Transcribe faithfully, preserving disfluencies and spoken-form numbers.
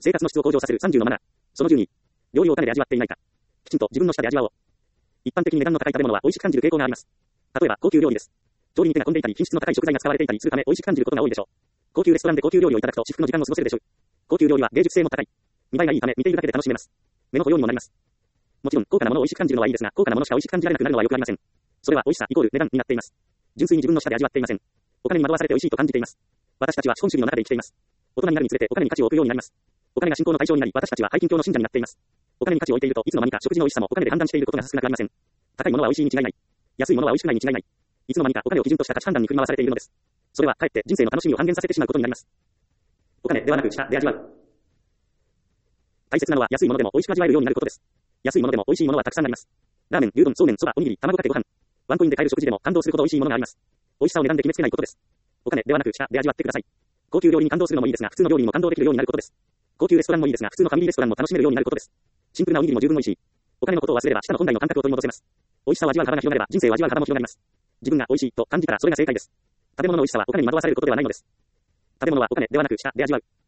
生活の質を向上させるさんじゅうのマナー。そのじゅうに、料理を種で味わっていないか。きちんと自分の舌で味わおう。一般的に値段の高い食べ物は美味しく感じる傾向があります。例えば高級料理です。調理に手が込んでいたり品質の高い食材が使われていたりするため美味しく感じることが多いでしょう。高級レストランで高級料理をいただくと至福の時間を過ごせるでしょう。高級料理は芸術性も高い。見栄えがいいため見ているだけで楽しめます。目の保養にもなります。もちろん高価なものを美味しく感じるのはいいですが、高価なものしか美味しく感じられなくなるのはよくありません。それは美味しさイコール値段になっています。純粋に自分の舌で味わっていません。お金に惑わされて美味しいと感じています。私たちは資本主義の中で生きています。大人になるにつれてお金に価値を置くようになります。お金が信仰の対象になり、私たちは拝金教の信者になっています。お金に価値を置いていると、いつの間にか食事の美味しさもお金で判断していることが少なくありません。高いものは美味しいに違いない。安いものは美味しくないに違いない。いつの間にかお金を基準とした価値判断に振り回されているのです。それはかえって人生の楽しみを半減させてしまうことになります。お金ではなく舌で味わう。大切なのは安いものでも美味しく味わえるようになることです。安いものでも美味しいものはたくさんあります。ラーメン、牛丼、そうめん、そば、おにぎり、卵かけご飯。ワンコインで買える食事でも感動するほど美味しいものがあります。美味しさを値段で決めつけないことです。お金ではなく舌で味わってください。高級料理に感動するのもいいですが、普通の料理にも感動できるようになることです。高級レストランもいいですが、普通のファミリーレストランも楽しめるようになることです。シンプルなおにぎりも十分美味しい。お金のことを忘れれば舌の本来の感覚を取り戻せます。美味しさを味わう幅が広がれば人生を味わう幅も広がります。自分が美味しいと感じたらそれが正解です。食べ物の美味しさはお金に惑わされることではないのです。食べ物はお金ではなく舌で味わう。